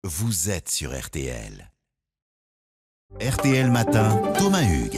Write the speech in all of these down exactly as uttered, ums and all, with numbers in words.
vous êtes sur R T L. R T L Matin, Thomas Hugues.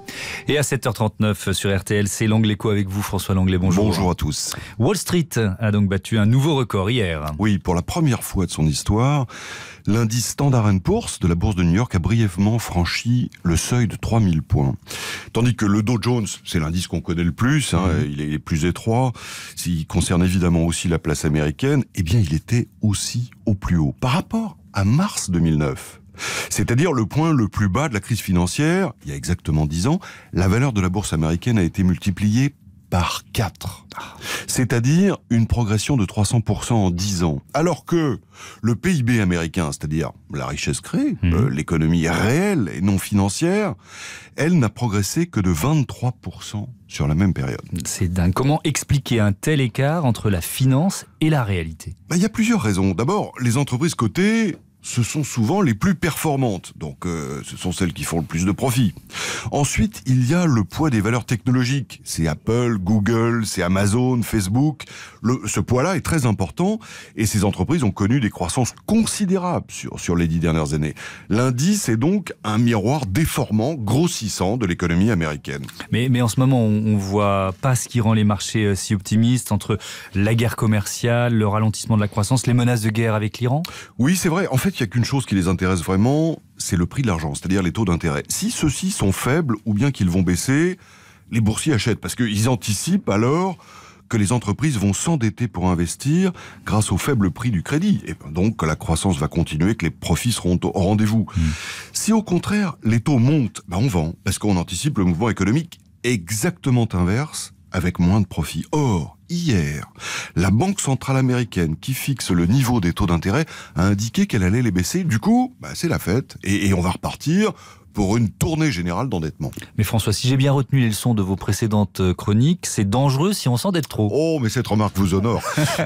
Et à sept heures trente-neuf sur R T L, c'est l'Anglais Co avec vous, François Langlais. Bonjour. Bonjour à tous. Wall Street a donc battu un nouveau record hier. Oui, pour la première fois de son histoire, l'indice Standard and Poor's de la bourse de New York a brièvement franchi le seuil de trois mille points. Tandis que le Dow Jones, c'est l'indice qu'on connaît le plus, hein, mmh. il est plus étroit, il concerne évidemment aussi la place américaine, eh bien il était aussi au plus haut. Par rapport à mars deux mille neuf, c'est-à-dire le point le plus bas de la crise financière, il y a exactement dix ans, la valeur de la bourse américaine a été multipliée par quatre. C'est-à-dire une progression de trois cents pour cent en dix ans. Alors que le P I B américain, c'est-à-dire la richesse créée, mmh. euh, l'économie réelle et non financière, elle n'a progressé que de vingt-trois pour cent sur la même période. C'est dingue. Comment expliquer un tel écart entre la finance et la réalité ? Ben, il y a plusieurs raisons. D'abord, les entreprises cotées, ce sont souvent les plus performantes, donc euh, ce sont celles qui font le plus de profit. Ensuite, il y a le poids des valeurs technologiques. C'est Apple, Google, c'est Amazon, Facebook. Le, ce poids-là est très important et ces entreprises ont connu des croissances considérables sur, sur les dix dernières années. L'indice est donc un miroir déformant, grossissant de l'économie américaine. Mais, mais en ce moment, on ne voit pas ce qui rend les marchés si optimistes entre la guerre commerciale, le ralentissement de la croissance, les menaces de guerre avec l'Iran ? Oui, c'est vrai. En fait, il n'y a qu'une chose qui les intéresse vraiment, c'est le prix de l'argent, c'est-à-dire les taux d'intérêt. Si ceux-ci sont faibles ou bien qu'ils vont baisser, les boursiers achètent parce qu'ils anticipent alors que les entreprises vont s'endetter pour investir grâce au faible prix du crédit. Et donc que la croissance va continuer, que les profits seront au rendez-vous. Mmh. Si au contraire les taux montent, ben on vend parce qu'on anticipe le mouvement économique exactement inverse avec moins de profits. Or, hier, la Banque centrale américaine qui fixe le niveau des taux d'intérêt a indiqué qu'elle allait les baisser. Du coup, bah, c'est la fête et, et on va repartir pour une tournée générale d'endettement. Mais François, si j'ai bien retenu les leçons de vos précédentes chroniques, c'est dangereux si on s'endette trop. Oh, mais cette remarque vous honore.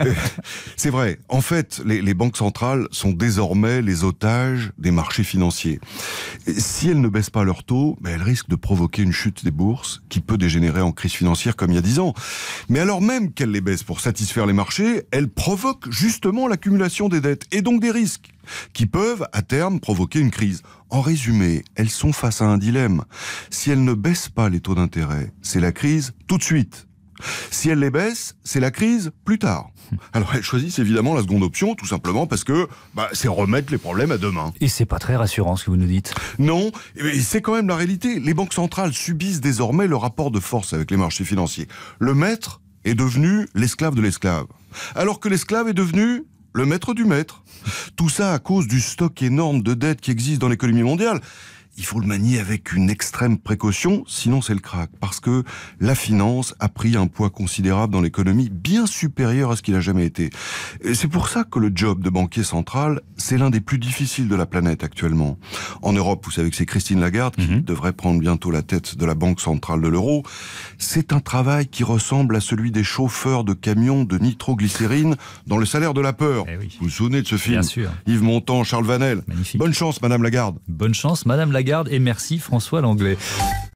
C'est vrai. En fait, les, les banques centrales sont désormais les otages des marchés financiers. Et si elles ne baissent pas leurs taux, ben elles risquent de provoquer une chute des bourses qui peut dégénérer en crise financière comme il y a dix ans. Mais alors même qu'elles les baissent pour satisfaire les marchés, elles provoquent justement l'accumulation des dettes et donc des risques qui peuvent, à terme, provoquer une crise. En résumé, elles sont face à un dilemme. Si elles ne baissent pas les taux d'intérêt, c'est la crise tout de suite. Si elles les baissent, c'est la crise plus tard. Alors elles choisissent évidemment la seconde option, tout simplement parce que bah, c'est remettre les problèmes à demain. Et c'est pas très rassurant ce que vous nous dites. Non, mais c'est quand même la réalité. Les banques centrales subissent désormais le rapport de force avec les marchés financiers. Le maître est devenu l'esclave de l'esclave, alors que l'esclave est devenu le maître du maître. Tout ça à cause du stock énorme de dettes qui existe dans l'économie mondiale. Il faut le manier avec une extrême précaution, sinon c'est le krach. Parce que la finance a pris un poids considérable dans l'économie, bien supérieur à ce qu'il a jamais été. Et c'est pour ça que le job de banquier central, c'est l'un des plus difficiles de la planète actuellement. En Europe, vous savez que c'est Christine Lagarde qui mmh. devrait prendre bientôt la tête de la Banque centrale de l'euro. C'est un travail qui ressemble à celui des chauffeurs de camions de nitroglycérine dans Le salaire de la peur. Eh oui. Vous vous souvenez de ce film ? Bien sûr. Yves Montand, Charles Vanel. Magnifique. Bonne chance, Madame Lagarde. Bonne chance, Madame Lagarde, et merci François Langlais.